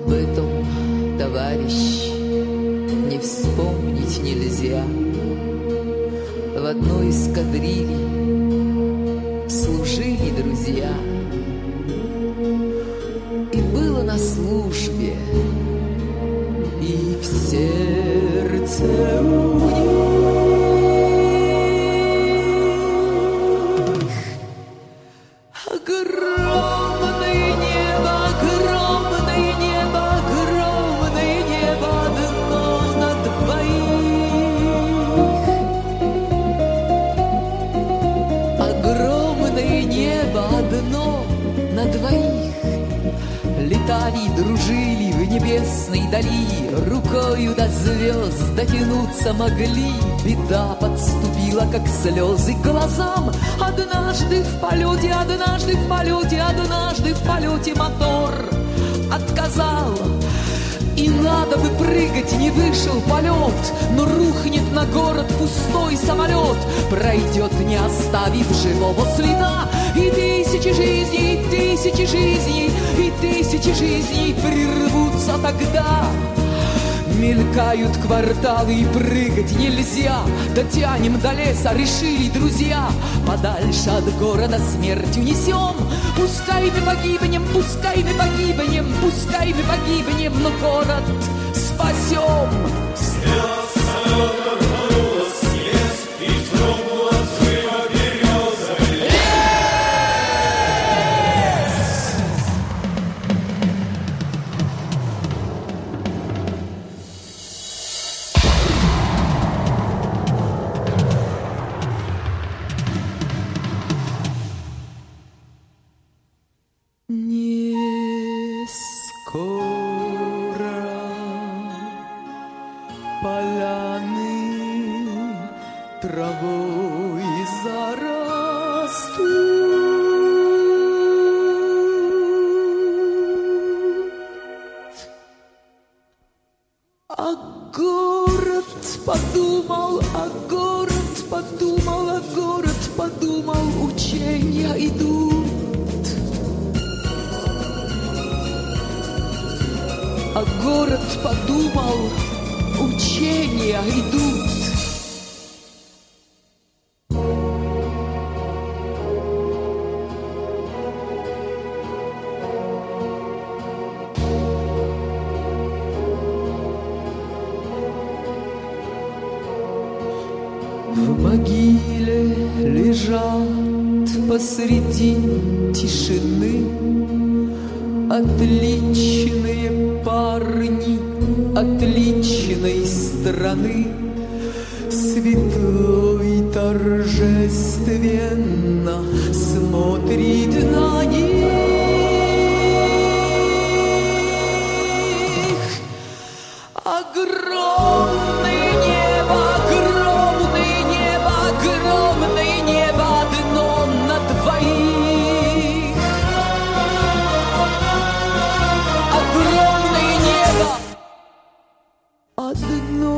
Об этом, товарищ, не вспомнить нельзя. В одной эскадрилье служили друзья, и было на службе, и в сердце у них огромное небо, огромное небо, огромное небо, одно на двоих. Огромное небо, одно на двоих. Летали, дружили в небесной дали, рукою до звезд дотянуться могли. Беда подступила, как слезы к глазам. Однажды в полете, однажды в полете, однажды в полете мотор отказал. И надо бы прыгать, не вышел полет, но рухнет на город пустой самолет, пройдет, не оставив живого следа. И тысячи жизней, и тысячи жизней, и тысячи жизней прервутся тогда. Мелькают кварталы, и прыгать нельзя. Дотянем до леса, решили друзья. Подальше от города смерть унесем. Пускай мы погибнем, пускай мы погибнем, пускай мы погибнем, но город спасем. Стрела самолета рванулась с небес и вздрогнула от взрыва березовый лес. Не скоро поляны травой зарастут, а город подумал, а город подумал, а город подумал, учения идут. А город подумал, учения идут. В могиле лежат посреди тишины отличные парни отличной страны. Святой торжественно смотрит на них. Огромное небо, огромное небо, огромное небо, одно на двоих. Огромное небо, одно